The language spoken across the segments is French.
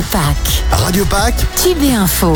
Pâques. Radio Pâques. Tube et Info.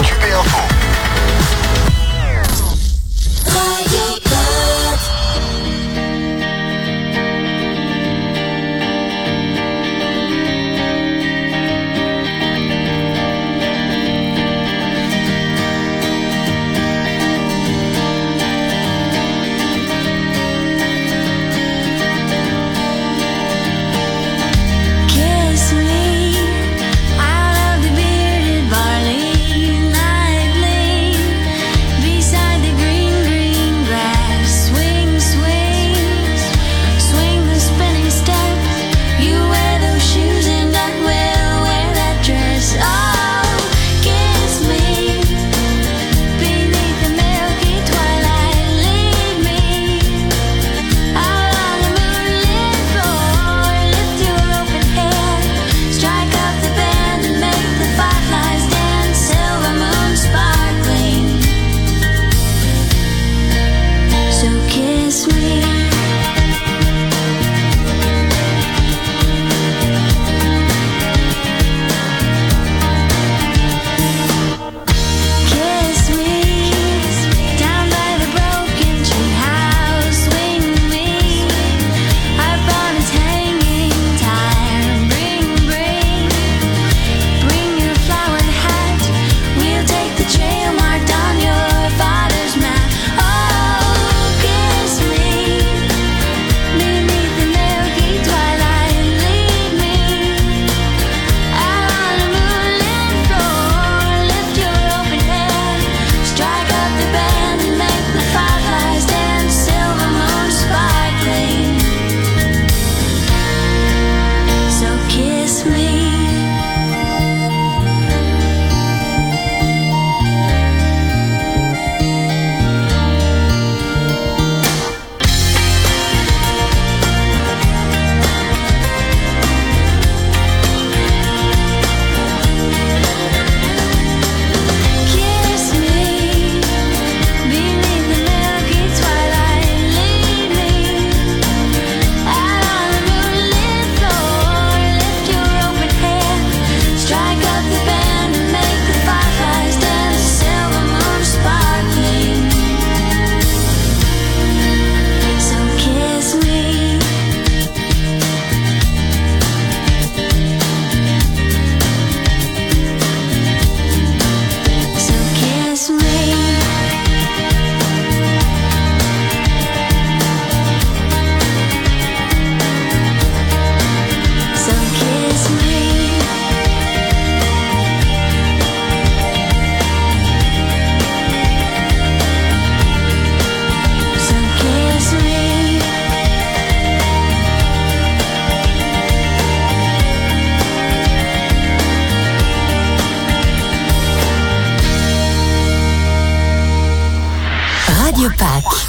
Radio Pâques.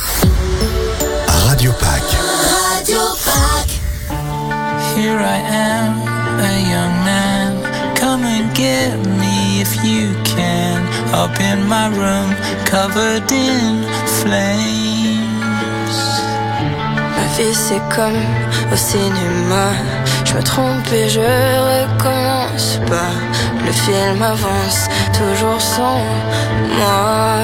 Radio Pâques. Radio Pâques. Here I am, a young man. Come and get me if you can. Up in my room, covered in flames. Ma vie c'est comme au cinéma. Je me trompe et je recommence pas. Le film avance toujours sans moi.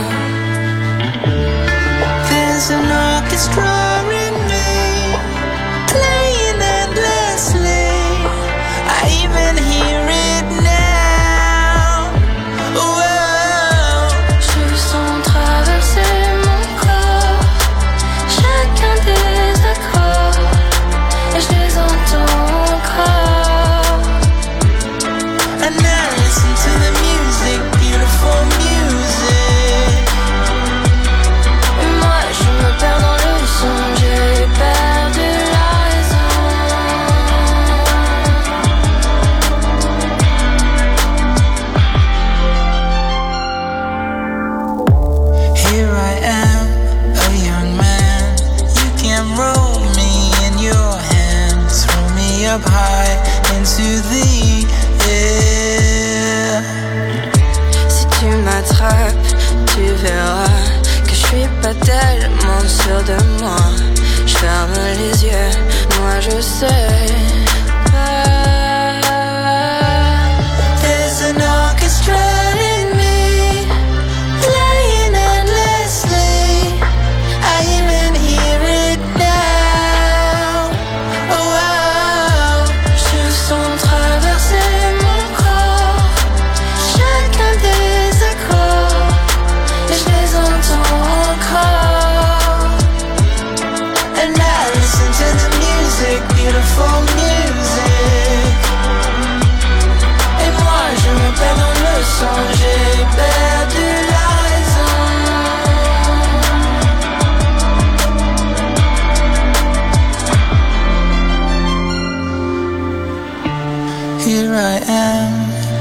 There's an orchestra in me, playing endlessly. I even hear it now. Whoa. Je sens traverser mon corps chacun des accords et je les entends encore. And now listen to the music, beautiful music. Et moi je me perds dans le son.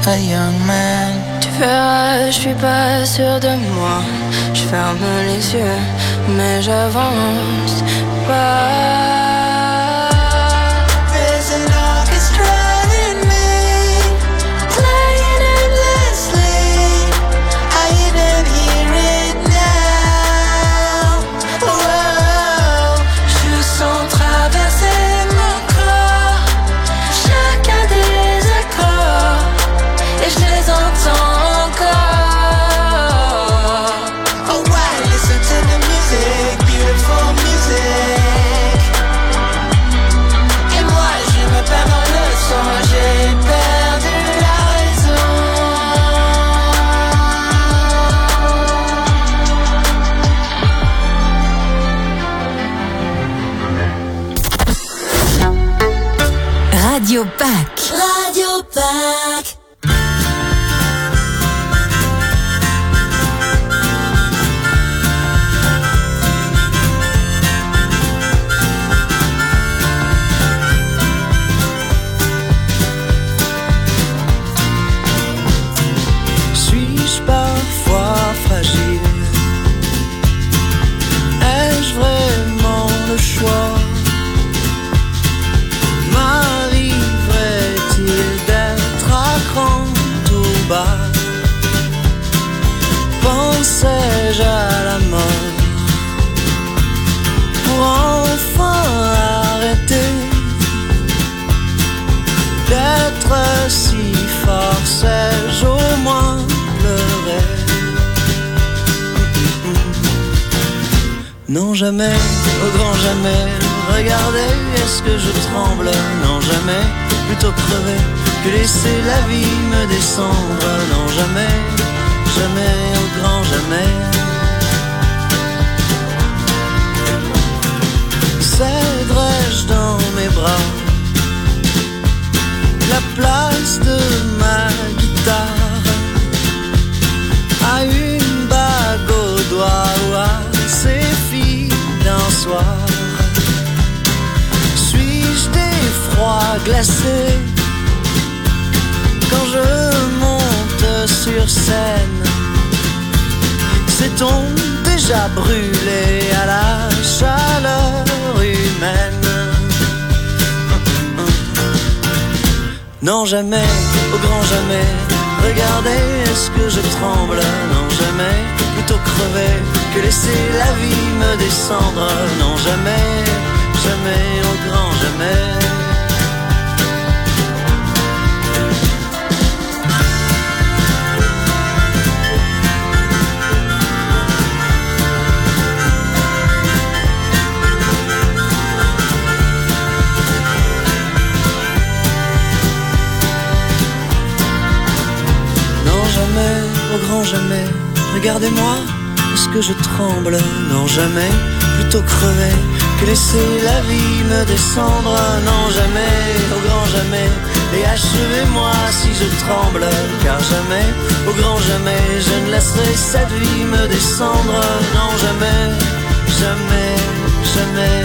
a young man. Tu verras, je suis pas sûr de moi. Je ferme les yeux, mais j'avance pas. There's an orchestra in me, Playing endlessly, I even hear it now. Oh, je sens traverser mon corps chacun des accords, et je les entends encore. oh, why listen to the music, beautiful music. Et moi je me perds dans le son, j'ai perdu la raison. Radio Pâques. Radio Pâques. Suis-je parfois fragile? Ai-je vraiment le choix? M'arriverait-il d'être à cran tout bas? Pensais-je à la mort pour enfin arrêter d'être si fort? Sais-je au moins pleurer? Non, jamais, au grand jamais. Regardez, est-ce que je tremble? Non, jamais, plutôt crever que laisser la vie me descendre. Non, jamais, jamais, au grand jamais. Céderais-je dans mes bras la place de ma guitare à une bague au doigt ou à ces filles d'un soir? Suis-je d'effroi glacé quand je monte sur scène? S'est-on déjà brûlé à la chaleur humaine? Non, jamais, au grand jamais. Regardez, est-ce que je tremble? Non, jamais, plutôt crever que laisser la vie me descendre. Non, jamais, jamais, au grand jamais. Au grand jamais, regardez-moi, est-ce que je tremble? Non, jamais, plutôt crever que laisser la vie me descendre. Non, jamais, au grand jamais, et achevez-moi si je tremble. Car jamais, au grand jamais, je ne laisserai cette vie me descendre. Non, jamais, jamais, jamais.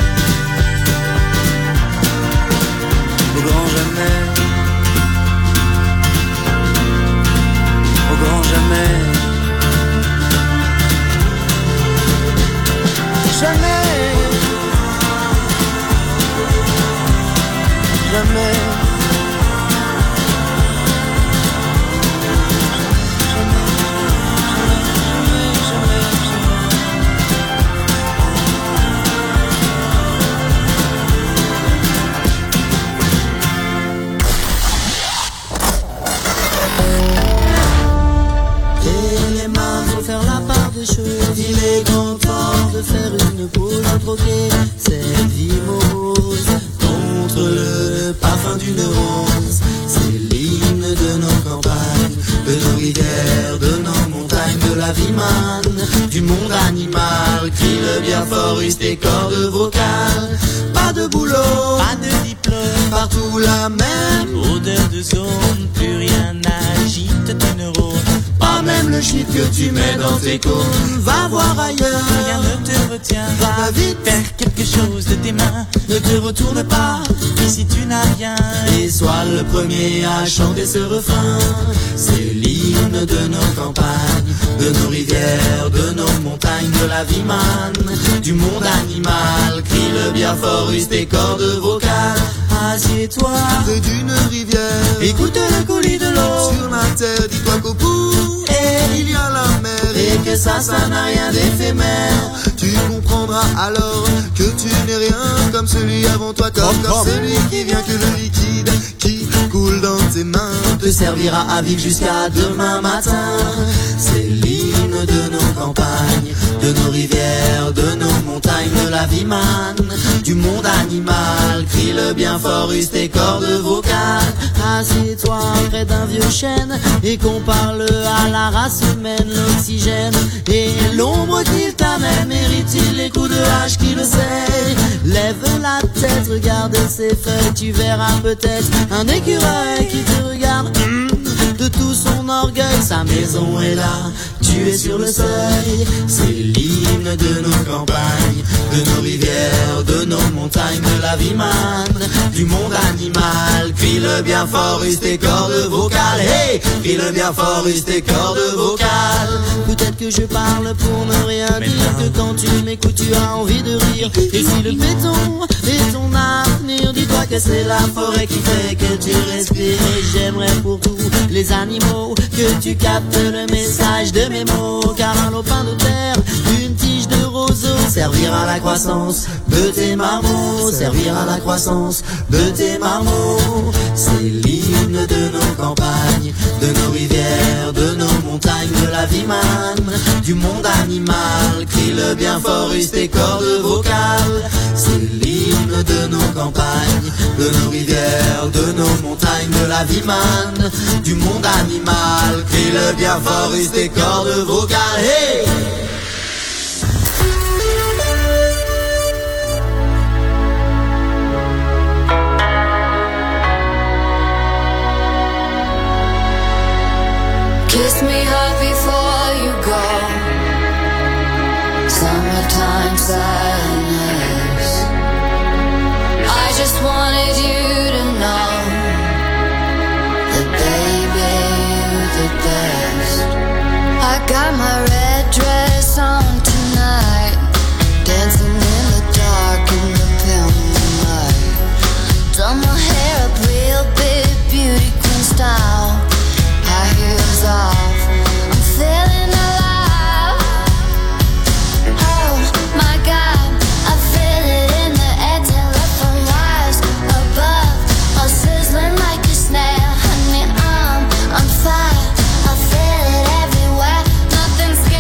Au grand jamais. Au grand jamais. Jamais. Jamais. Il est grand temps de faire une pause, de troquer cette vie morose contre le parfum d'une rose. C'est l'hymne de nos campagnes, de nos rivières, de nos montagnes, de la vie manne, du monde animal, crie le bien fort, use tes cordes vocales. Pas de boulot, Pas de diplôme, partout la même odeur de zone, plus rien n'agite tes neurones. pas même le chiffre que tu mets dans tes cônes. Va voir ailleurs, Rien ne te retient, va vite, faire quelque chose de tes mains. ne te retourne pas, Ici tu n'as rien. Et sois le premier à chanter ce refrain. C'est l'hymne de nos campagnes, de nos rivières, de nos montagnes, de la vie manne, du monde animal. Crie-le bien fort, use tes cordes vocales. Assieds-toi près d'une rivière, écoute le coulis de l'eau. sur la terre, dis-toi qu'au bout il y a la mer, et que ça n'a rien d'éphémère. tu comprendras alors que tu n'es rien comme celui avant toi, comme celui qui vient, que le liquide qui coule dans tes mains te servira à vivre jusqu'à demain matin. C'est l'hymne de nos campagnes, de nos rivières, de nos montagnes, de la vie manne, du monde animal. Crie-le bien fort, use tes cordes vocales. Assieds-toi près d'un vieux chêne et compare-le à la race humaine. L'oxygène et l'ombre qu'il t'amène, mérite-t-il les coups de hache qui le sait? Lève la tête, regarde ses feuilles, tu verras peut-être un écureuil qui te regarde. De tout son orgueil, sa maison est là, tu es sur le seuil. C'est l'hymne de nos campagnes, de nos rivières, de nos montagnes, de la vie manne, du monde animal. Crie-le bien fort, use tes cordes vocales. Hey, crie-le bien fort, use tes cordes vocales. Peut-être que je parle pour ne rien dire, que quand tu m'écoutes tu as envie de rire. Et si le béton est ton avenir, dis-toi que c'est la forêt qui fait que tu respires. Et j'aimerais pour tous les animaux que tu captes le message de mes mots, car un lopin de terre, une tige de roseau servira à la croissance de tes marmots, servira à la croissance de tes marmots. C'est l'hymne de nos campagnes, de nos rivières, de nos montagnes, de la vie manne, du monde animal. Crie-le bien fort, use tes cordes vocales. C'est l'hymne de nos campagnes, de nos rivières, de nos montagnes, de la vie manne, du monde animal. Crie-le bien fort, use tes cordes vocales. Hey! Kiss me hard before you go. Summertime sadness. I just wanted you to know that baby you're the best. I got my red dress on tonight, dancing in the dark in the pale moonlight. Done my hair up real big, beauty queen style. High heels off, I'm feeling alive. Oh my God, I feel it in the air, telephone wires above, all sizzling like a snare. Honey, I'm on fire, I feel it everywhere. Nothing scares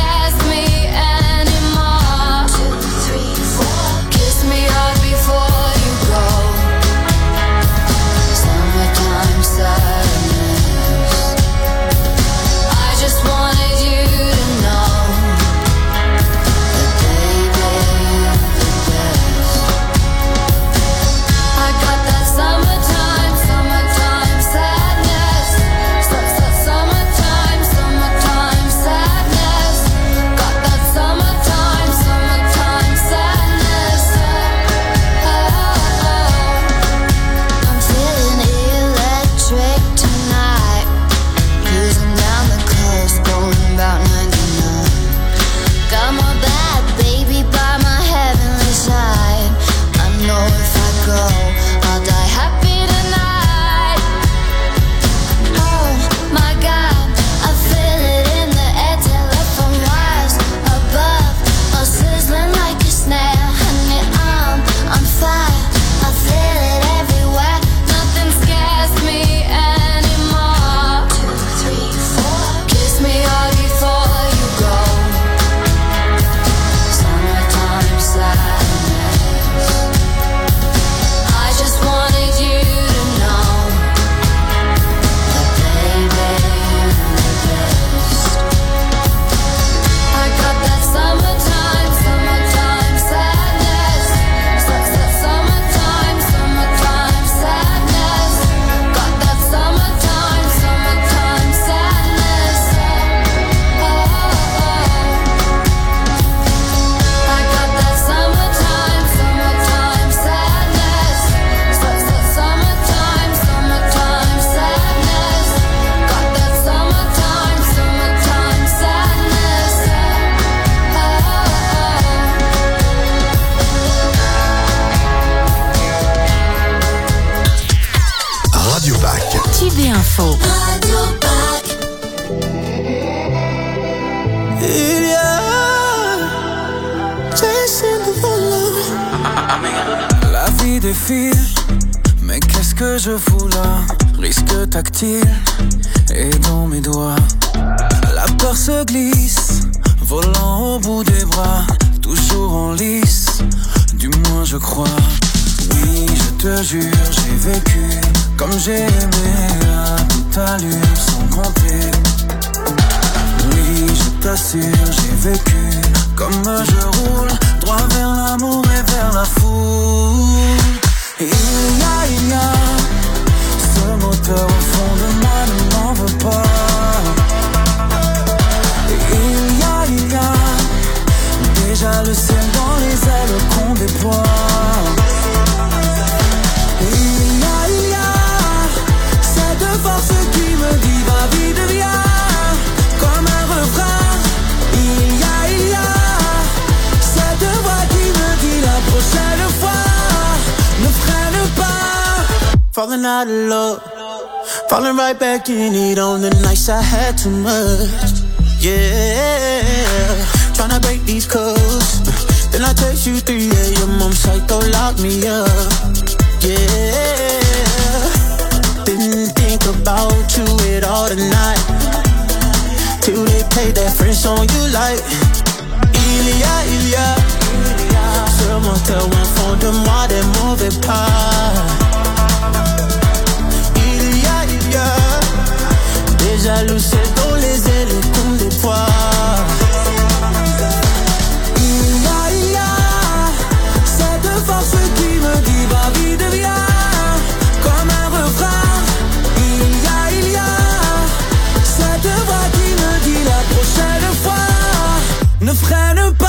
qui défile. Mais qu'est-ce que je fous là? Risque tactile et dans mes doigts. La peur se glisse, volant au bout des bras. Toujours en lice, du moins je crois. Oui, je te jure, j'ai vécu comme j'ai aimé à toute allure sans compter. Oui, je t'assure, j'ai vécu comme je roule droit vers l'amour et vers la foule. Et il y a ce moteur au fond de moi, ne m'en veux pas. Et il y a déjà le ciel dans les ailes qu'on déploie. Et il y a cette force qui me dit va vite viens, comme un refrain. Il y a cette voix qui me dit la prochaine fois ne freine pas. Falling out of love, falling right back in it on the nights I had too much. Yeah, tryna break these codes. Then I text you 3 a.m. I'm psycho, lock me up. Yeah, didn't think about you at all tonight, till they played that French song you like. Il y a ce moteur au fond de moi, des mauvais pas. Il y a déjà le ciel dans les ailes qu'on déploie. Il y a cette force qui me dit va vite viens, comme un refrain. Il y a cette voix qui me dit la prochaine fois ne freine pas.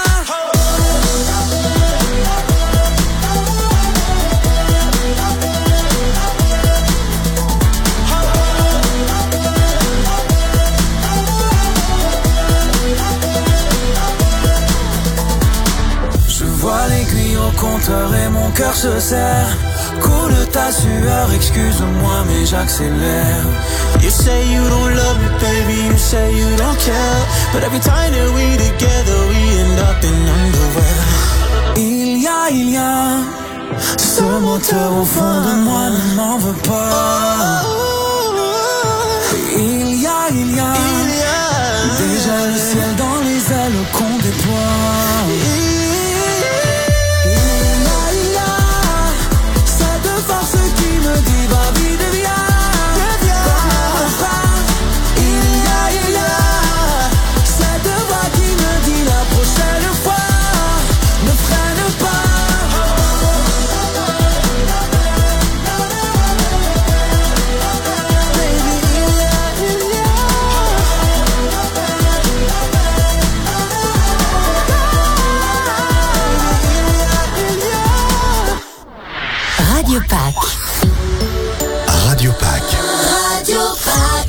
L'aiguille au compteur et mon cœur se serre. Coule ta sueur, excuse-moi mais j'accélère. You say you don't love me, baby, you say you don't care, but every time that we together, we end up in underwear. Il y a ce moteur au fond de moi, ne m'en veux pas. Il y a déjà le ciel dans les ailes qu'on déploie. Force qui me dit va vite viens, comme un refrain. Il y a cette voix qui me dit la prochaine fois ne freine pas. Radio Pack. Radio Pack. Radio Pack.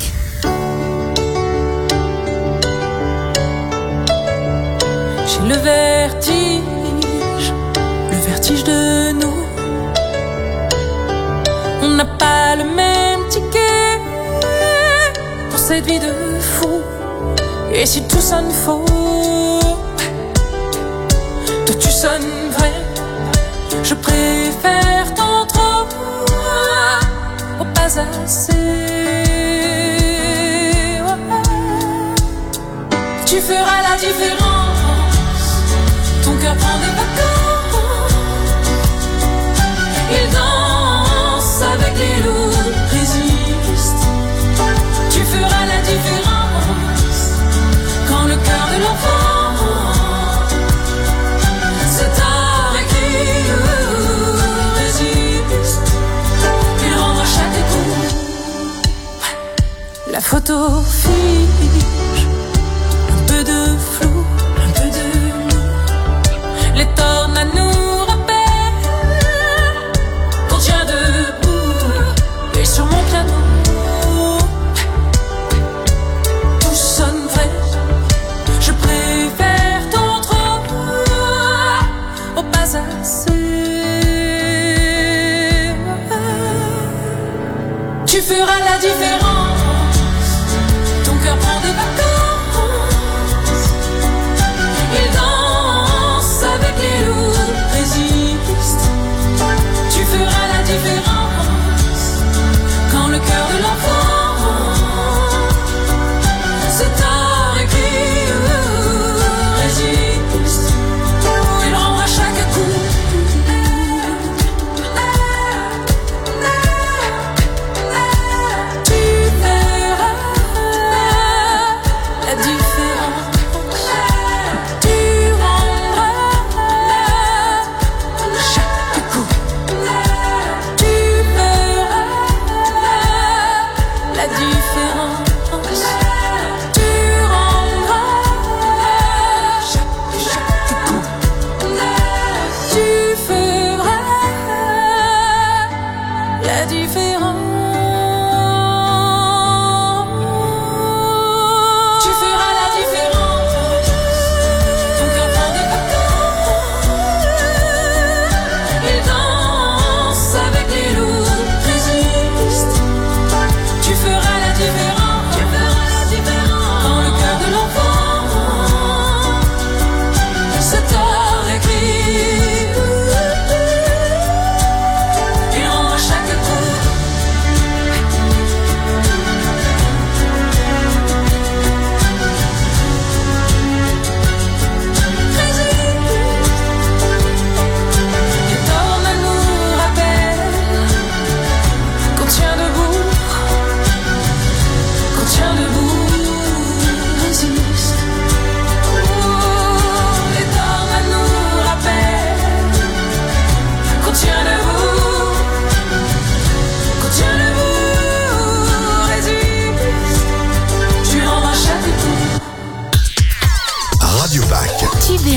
J'ai le vertige de nous. On n'a pas le même ticket pour cette vie de fou. Et si tout sonne faux, toi tu sonnes vrai. Je préfère tant trop au pas assez. Tu feras la différence. Ton cœur prend des vacances. Il danse avec les loups, résiste. Tu feras la différence quand le cœur de l'enfant la photo fiche, un peu de flou, un peu de nous. Les tornades nous rappellent qu'on tient debout. Et sur mon piano, tout sonne vrai. Je préfère ton trop au pas assez. Tu feras la différence. Ton cœur prend des vacances.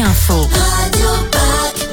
Info. Radio Pack.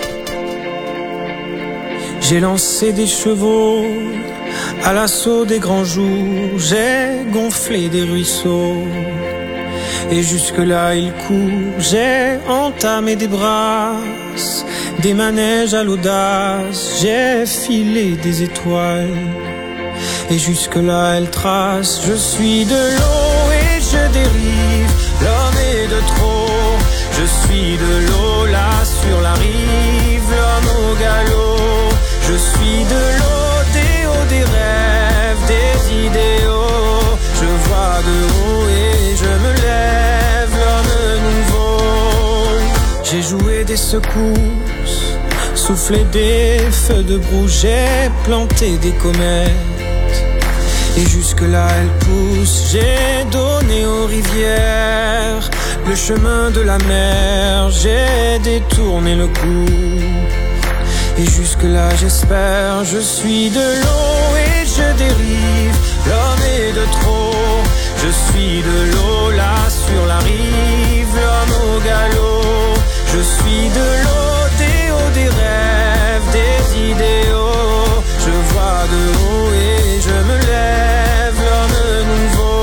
J'ai lancé des chevaux à l'assaut des grands jours. J'ai gonflé des ruisseaux et jusque-là il court. J'ai entamé des brasses, des manèges à l'audace. J'ai filé des étoiles et jusque-là elle trace. Je suis de l'eau et je dérive, l'homme est de trop. Je suis de l'eau là sur la rive, l'homme au galop. Je suis de l'eau, des hauts, des rêves, des idéaux. Je vois de haut et je me lève, l'homme nouveau. J'ai joué des secousses, soufflé des feux de broue. J'ai planté des comètes et jusque-là elles poussent. J'ai donné aux rivières le chemin de la mer. J'ai détourné le cours et jusque-là j'espère. Je suis de l'eau et je dérive, l'homme est de trop. Je suis de l'eau là sur la rive, l'homme au galop. Je suis de l'eau, des hauts, des rêves, des idéaux. Je vois de haut et je me lève, l'homme nouveau.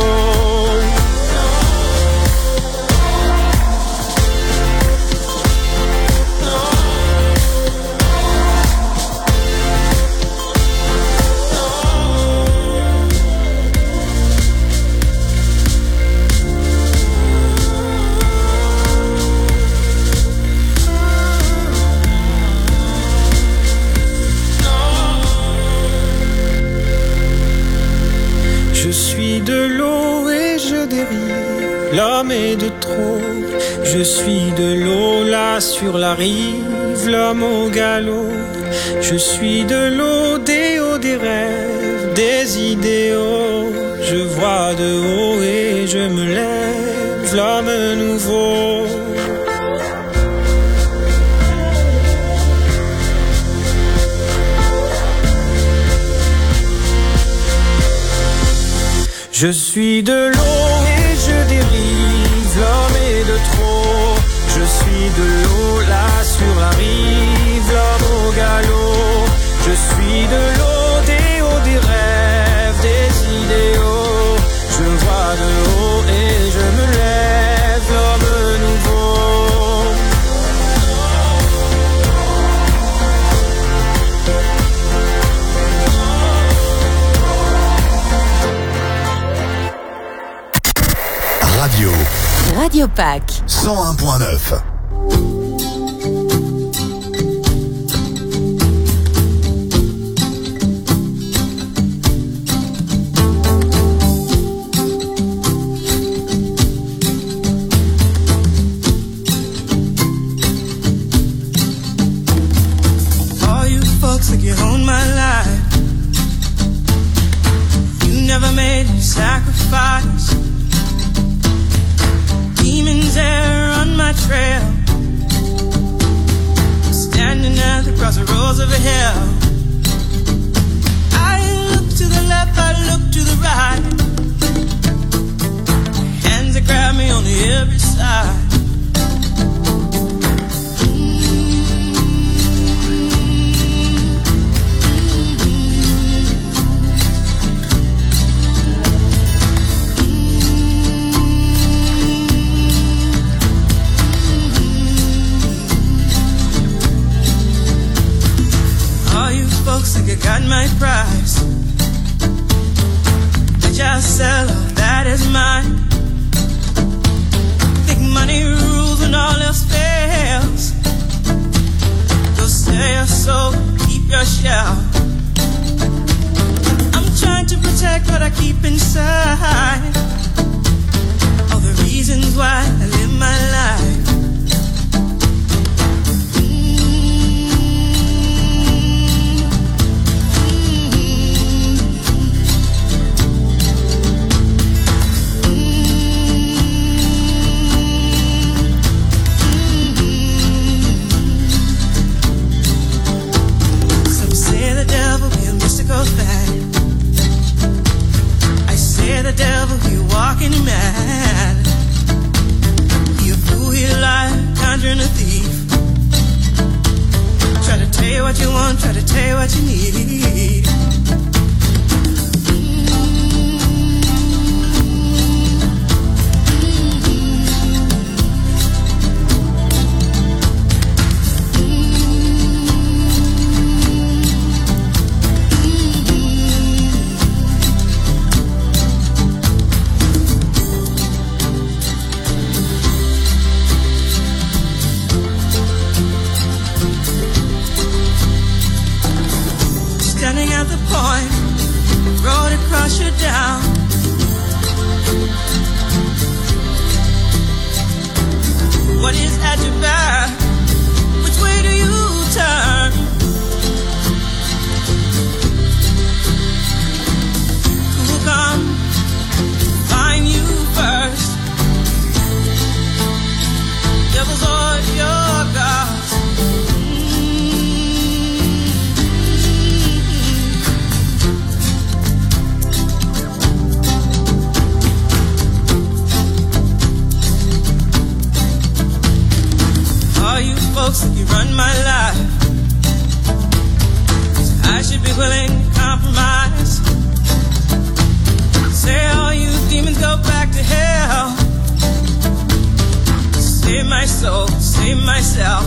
Je suis de l'eau et je dérive, l'homme est de trop. Je suis de l'eau là sur la rive, l'homme au galop. Je suis de l'eau, des hauts, des rêves, des idéaux. Je vois de haut et je me lève, l'homme nouveau. Je suis de l'eau et je dérive, l'homme est de trop. Je suis de l'eau là sur la rive, l'homme au galop. Je suis de l'eau, des hauts, des rêves, des idéaux. Je vois de haut et je me lève, l'homme nouveau. Radio Pack 101.9. All you folks think you own my life. You never made a sacrifice. Demons there on my trail, standing at the crossroads of hell. I look to the left, I look to the right. Hands that grab me on every side. Folks think I got my price. I just sell all that is mine. Think money rules when all else fails. Go sell your soul, keep your shell. I'm trying to protect what I keep inside. All the reasons why I live my life. I say the devil, you walking mad. You fool, you lie, can't conjuring a thief. Try to tell you what you want, try to tell you what you need. Standing at the point, road across you down. What is at your back? Which way do you turn? Who will come find you first? Devils or your gods? Folks, you run my life, so I should be willing to compromise. Say all you demons go back to hell. Save my soul, save myself.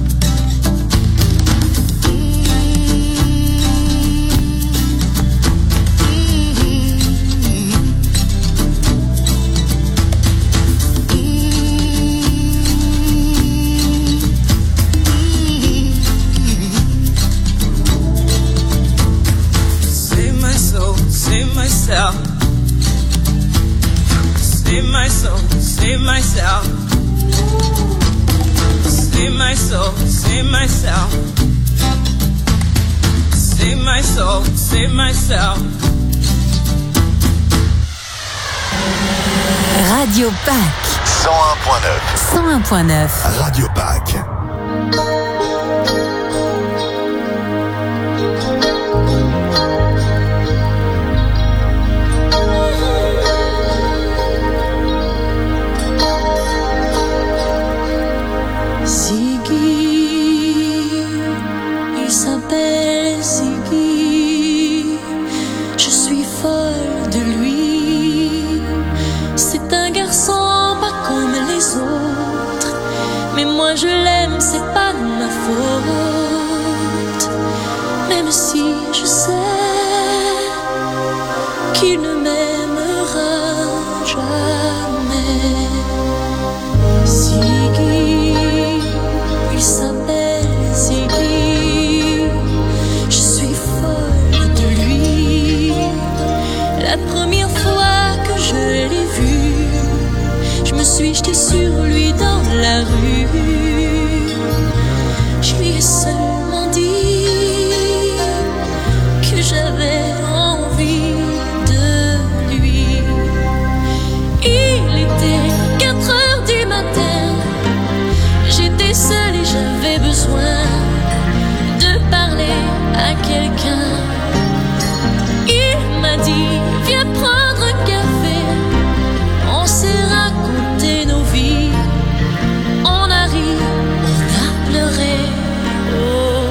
Save myself. Save my soul, save myself. Save my soul, save myself. Save my soul, save myself. Radio Pack 101.9 101.9 Radio Pack. Je l'aime, c'est pas de ma faute. Même si je sais qu'il ne m'aimera jamais. Ziggy, il s'appelle Ziggy. Je suis folle de lui. La première fois que je l'ai vu, je me suis jetée sur lui dans la rue. Je lui ai seulement dit que j'avais envie de lui. Il était 4 heures du matin. J'étais seule et j'avais besoin de parler à quelqu'un. Il m'a dit, viens prendre un café. On s'est raconté nos vies. On a ri, on a pleuré. Oh,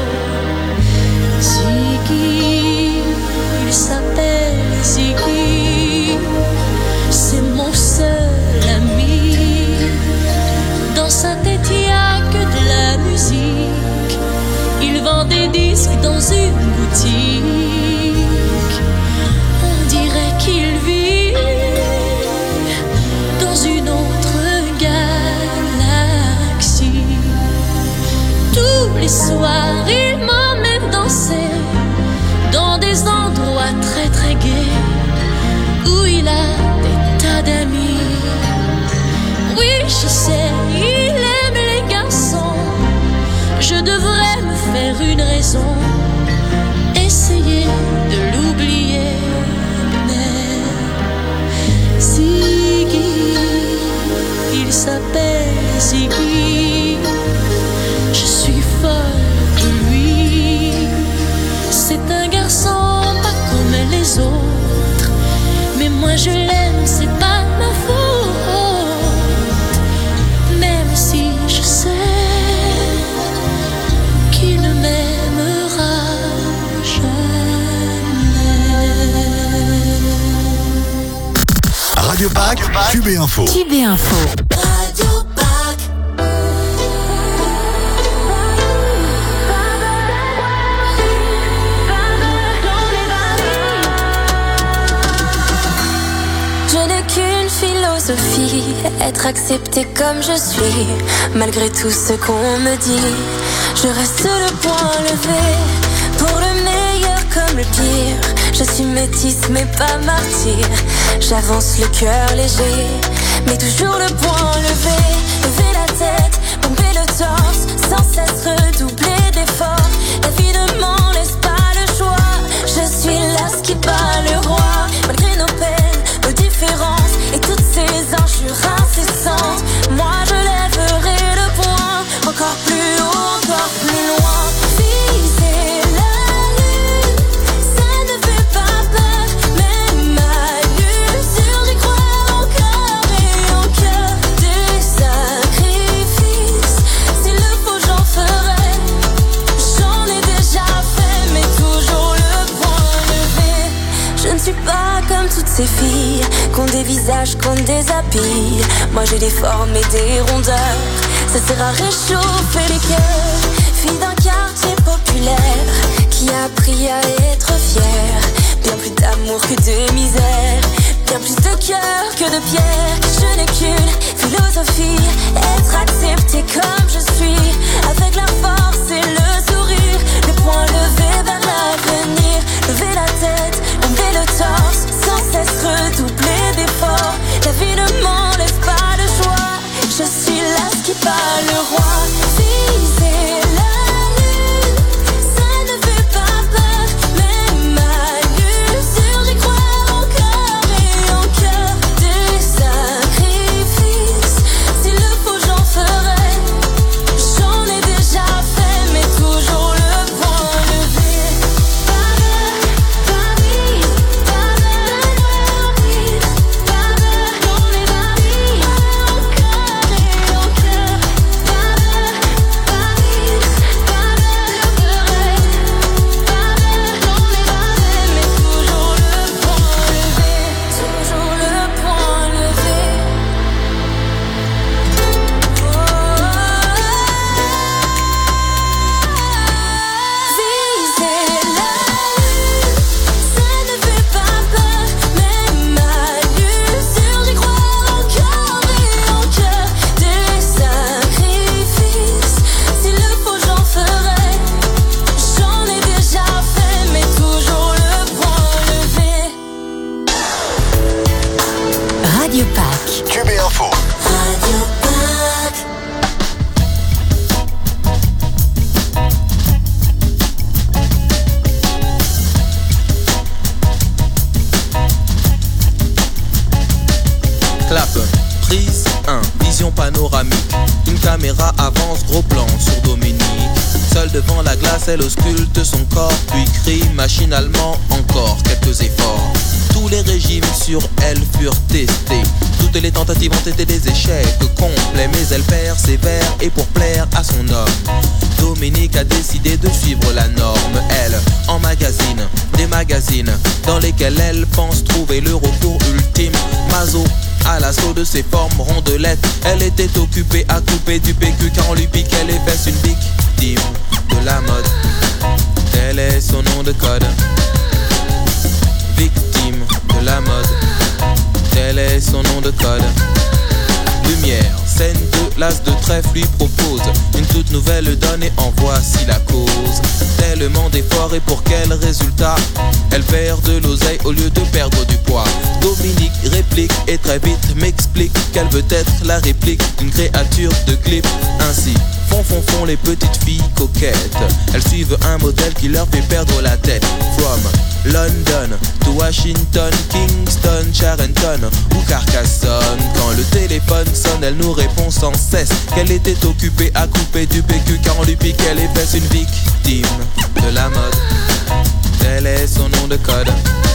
Ziggy, il s'appelle Ziggy. C'est mon seul ami. Dans sa tête il n'y a que de la musique. Il vend des disques dans une boutique. On dirait qu'il vit dans une autre galaxie. Tous les soirs il m'emmène danser dans des endroits très très gais où il a des tas d'amis. Oui, je sais, il aime les garçons. Je devrais me faire une raison. Et c'est Tube et Info. Tube et Info. Radio Pack. Je n'ai qu'une philosophie, être accepté comme je suis. Malgré tout ce qu'on me dit, je reste le poing levé. Pour le meilleur comme le pire, je suis métisse mais pas martyr. J'avance le cœur léger, mais toujours le poing levé. Lever la tête, bomber le torse, sans cesse redoubler d'efforts. La vie ne m'en laisse pas le choix. Je suis l'as qui bat le roi. Malgré nos peines, nos différences et toutes ces injures incessantes, moi je lèverai le poing. Encore plus haut, encore plus loin. Ces filles qu'ont des visages, qu'ont des habits. Moi j'ai des formes et des rondeurs. Ça sert à réchauffer les cœurs. Fille d'un quartier populaire qui a appris à être fière. Bien plus d'amour que de misère, bien plus de cœur que de pierre. Je n'ai qu'une philosophie, être accepté comme je suis. Avec la force et le sourire, le poing levé vers l'avenir. Lever la tête, lever le torse, sans cesse redoubler d'efforts. La vie ne m'en laisse pas le choix. Je suis l'as qui bat le roi. Viser la lune, ça ne fait pas peur. Même à l'usure, j'y crois encore et encore. Des sacrifices, s'il le faut j'en ferai. J'en ai déjà fait, mais toujours le poing levé. Radio Pack. Tube et Info. Radio Pack. Clap. Prise 1. Vision panoramique. Une caméra avance, gros plan sur Dominique. Seule devant la glace, elle ausculte son corps, puis crie machinalement encore quelques efforts. Tous les régimes sur elle furent testés. Toutes les tentatives ont été des échecs complets, mais elle persévère et pour plaire à son homme, Dominique a décidé de suivre la norme. Elle emmagasine des magazines dans lesquels elle pense trouver le recours ultime. Mazo à l'assaut de ses formes rondelettes, elle était occupée à couper du PQ car on lui piquait les fesses. Une victime de la mode, tel est son nom de code. Victime de la mode, tel est son nom de code. Lumière, scène 2, l'as de trèfle lui propose une toute nouvelle donne et en voici la cause. Tellement d'efforts et pour quel résultat? Elle perd de l'oseille au lieu de perdre du poids. Dominique réplique et très vite m'explique qu'elle veut être la réplique d'une créature de clip. Ainsi font les petites filles coquettes. Elles suivent un modèle qui leur fait perdre la tête. From London to Washington, Kingston, Charenton ou Carcassonne. Quand le téléphone sonne, elle nous répond sans cesse qu'elle était occupée à couper du PQ car on lui piquait les fesses. Une victime de la mode, tel est son nom de code.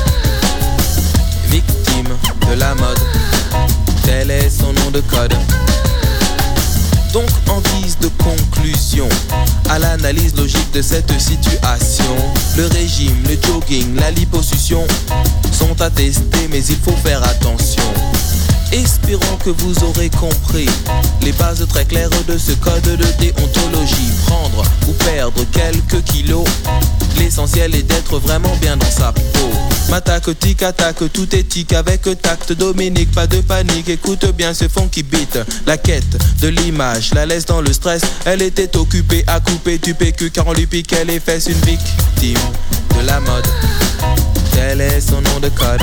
Victime de la mode, tel est son nom de code. Donc en guise de conclusion à l'analyse logique de cette situation, le régime, le jogging, la liposuction sont à tester, mais il faut faire attention. Espérons que vous aurez compris les bases très claires de ce code de déontologie. Prendre ou perdre quelques kilos, l'essentiel est d'être vraiment bien dans sa peau. M'attaque, tic, attaque, tout est tic avec tact. Dominique, pas de panique, écoute bien ce funky beat. La quête de l'image, la laisse dans le stress. Elle était occupée à couper du PQ car on lui piquait les fesses. Une victime de la mode, tel est son nom de code.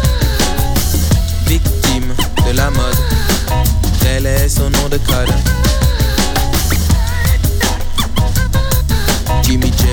Victime de la mode, tel est son nom de code. Jimmy J.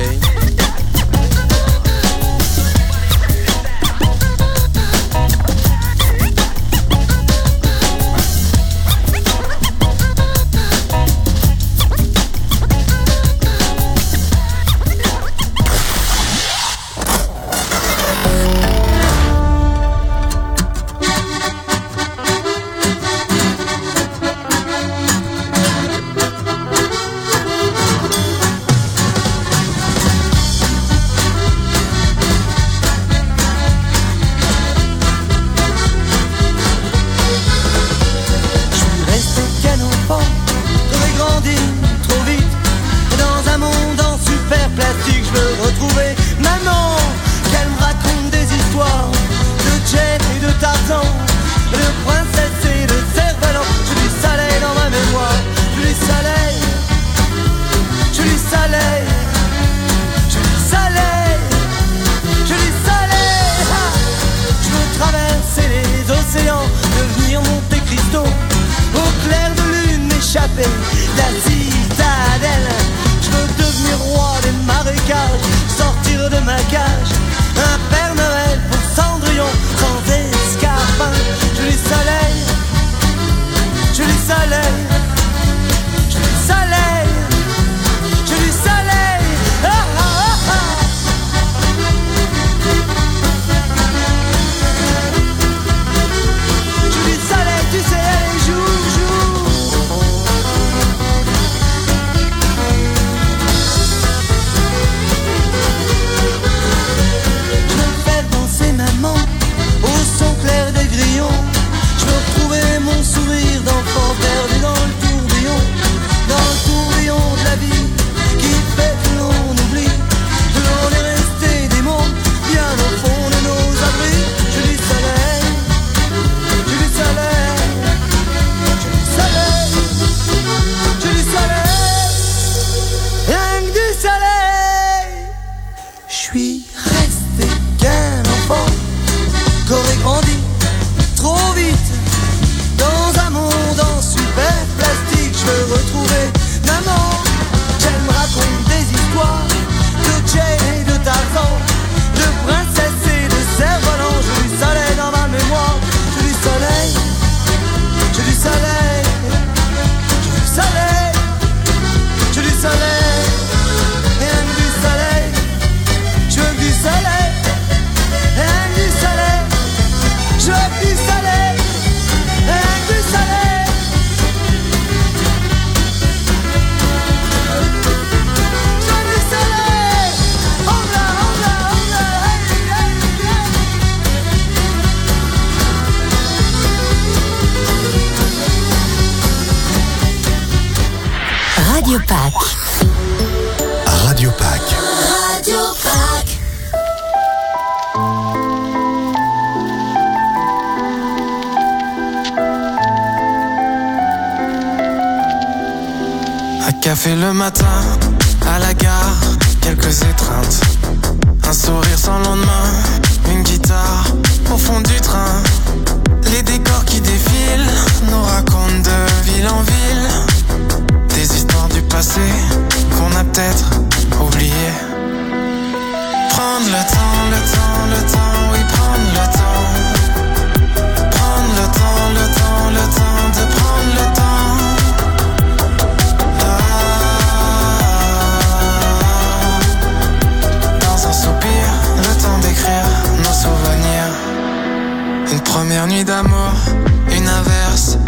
Radio Pâques. Radio Pâques. Radio Pâques. Un café le matin, à la gare, quelques étreintes. Un sourire sans lendemain, une guitare au fond du train. Les décors qui défilent nous racontent de ville en ville des histoires du passé qu'on a peut-être oubliées. Prendre le temps, le temps, le temps, oui prendre le temps. Prendre le temps, le temps, le temps de prendre le temps. Dans un soupir, le temps d'écrire nos souvenirs. Une première nuit d'amour, une averse,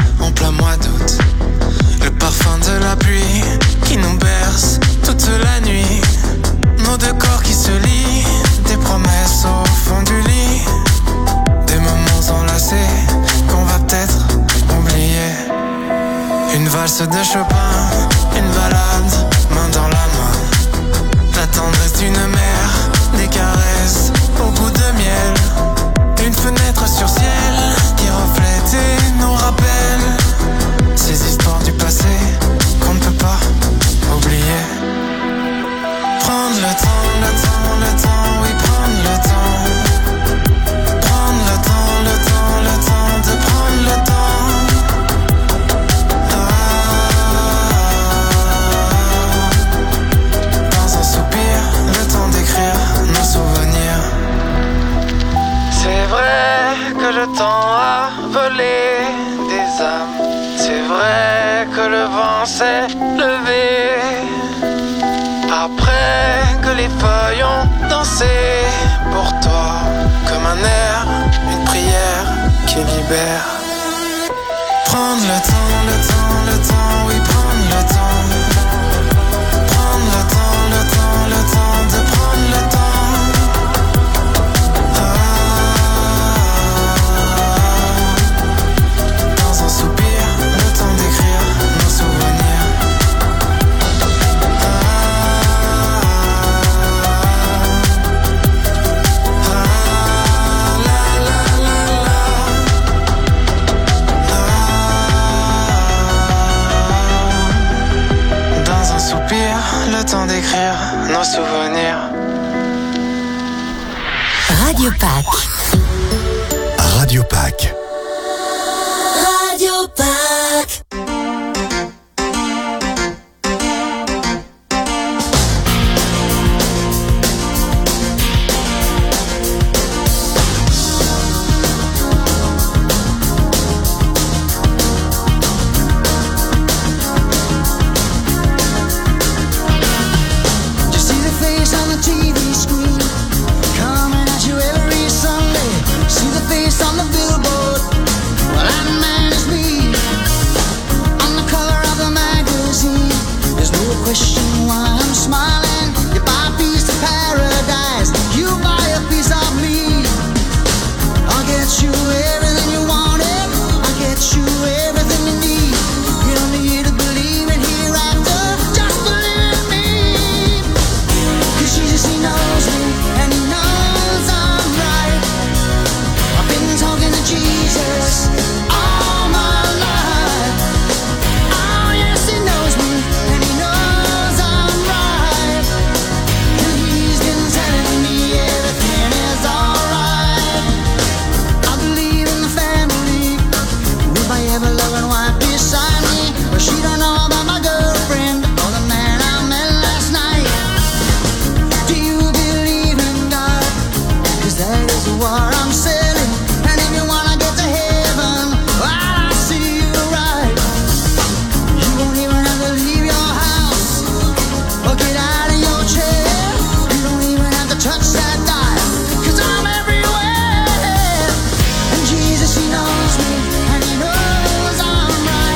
valse de Chopin, une balade, main dans la main. La tendresse d'une mère, des caresses au goût de miel. Une fenêtre sur ciel qui reflète et nous rappelle ces histoires du passé qu'on ne peut pas oublier. Prendre le temps, le temps, le temps, oui prendre le temps. Prendre le temps, le temps, le temps de prendre le temps. Dans un soupir, le temps d'écrire nos souvenirs. C'est vrai que le temps a volé des âmes. C'est vrai que le vent s'est levé. Après que les feuilles ont dansé pour toi, comme un air, une prière qui libère. Prendre le temps, le temps, le temps, oui prendre le temps. Prendre le temps, le temps, le temps de prendre le temps. Dans un soupir, le temps d'écrire nos souvenirs. Dans un soupir, le temps d'écrire nos souvenirs. Radio Pâques. Radio Pâques. Radio Pâques. You see the face on the TV screen, coming at you every Sunday. See the face on the billboard, well that man is me. On the cover of the magazine, there's no question why I'm smiling. You buy a piece of paradise, you buy a piece of me. I'll get you everything you wanted, I'll get you everything you need. You don't need to believe in hereafter, just believe in me. 'Cause Jesus, he knows me, and he knows I'm right. I've been talking to Jesus all my life. Oh yes, he knows me, and he knows I'm right. And he's been telling me everything is alright. I believe in the family, with my ever-loving wife beside me. But she don't know about my girlfriend or the man I met last night. Do you believe in God? 'Cause that is what I'm selling. And if you wanna get to heaven, well, I see you right. You won't even have to leave your house or get out of your chair. You don't even have to touch that dial, 'cause I'm everywhere. And Jesus, he knows me, and he knows I'm right.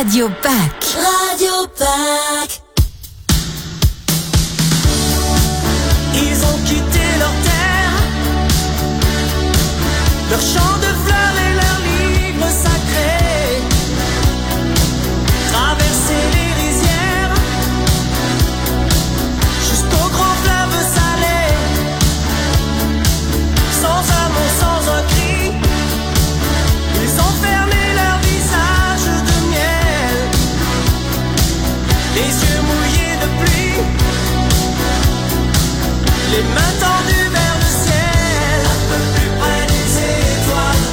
Radio Pâques. Radio Pâques. Ils ont quitté leur terre, leur champ de fleurs et leurs livres sacrés, traversé les rizières, jusqu'au grand fleuve salé, sans un mot, sans un cri, ils ont fermé leur visage de miel, les yeux mouillés de pluie, les mains tendues vers le ciel, un peu plus près des étoiles.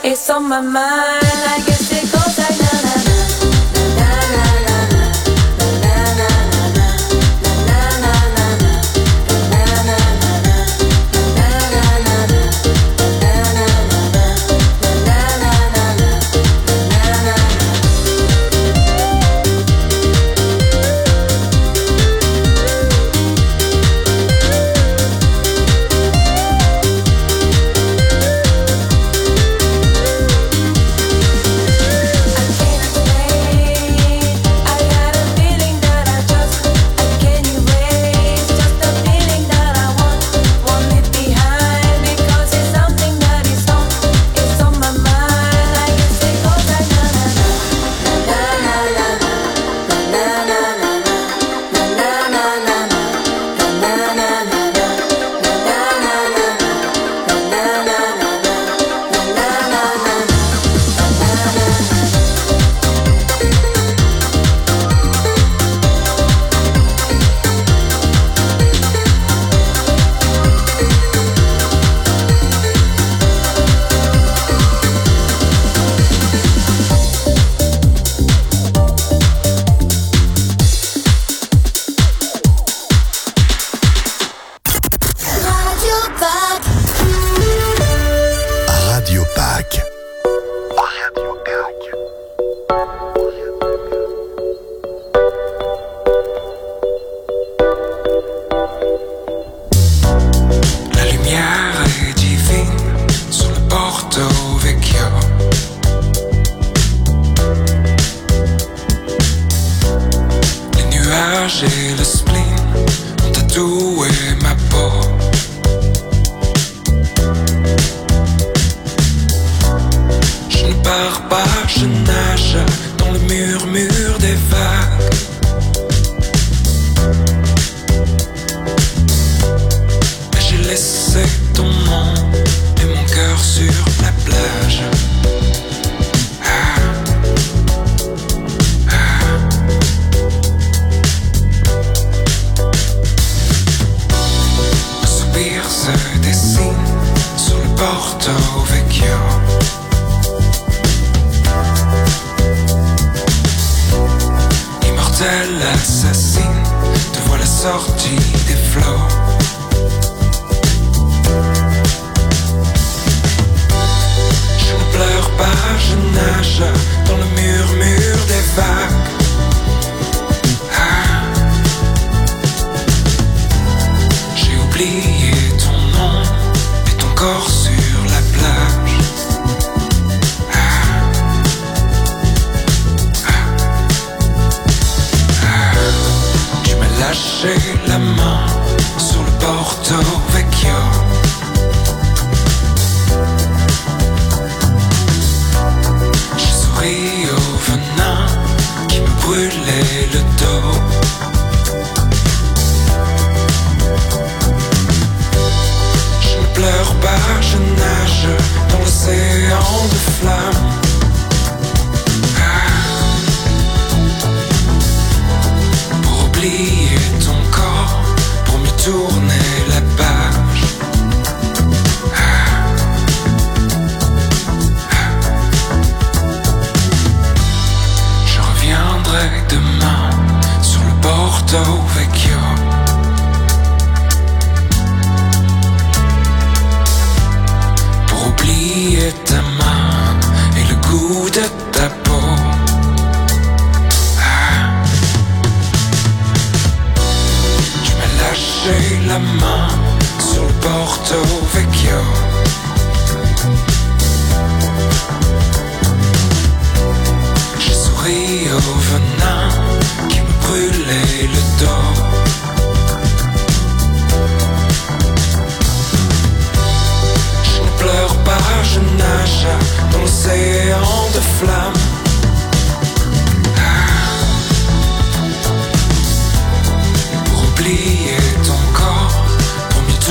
It's on my mind, I guess it goes like na na na na na na na na na na J'ai le spleen, ont tatoué ma peau. Je ne pars pas, je nage dans le murmure des vagues. Mais j'ai laissé ton nom et mon cœur sur la plage. Se dessine sur le Porto Vecchio. Immortelle assassine, te voilà sortie des flots. Je ne pleure pas, je nage dans le murmure des vagues. J'ai oublié ton nom et ton corps sur la plage. Tu m'as lâché la main sur le Porto Vecchio. J'ai souri au venin qui me brûlait le dos. Je ne pleure pas, je nage dans l'océan de flammes. Pour oublier ton corps, pour mieux tourner la page. Je reviendrai demain sur le Porto Vecchio. Oublier ta main et le goût de ta peau. Tu m'as lâché la main sur le Porto Vecchio. J'ai souri au venin qui me brûlait